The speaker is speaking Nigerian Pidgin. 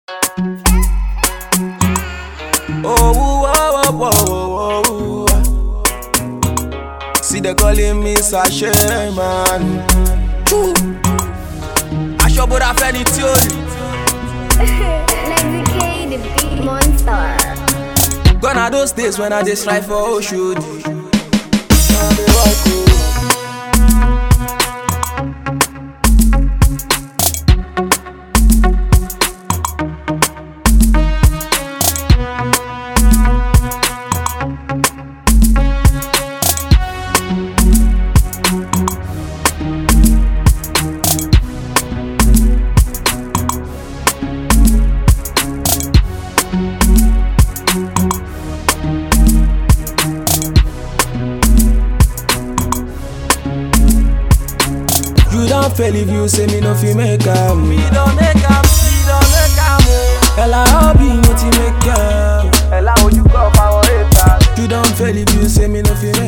Oh. See they calling me Sachet man. Aṣọ bóra fẹ́ ni tí ó rí. Lexi K, the big monster. Gone are those days when I just strive for Oshodi. You don't fail if you say me no fi make am. Me don't make am. Ella hobby no ti make am. Ella ojú kọ fáwọn haters. You don't fail if you say me no fi make am.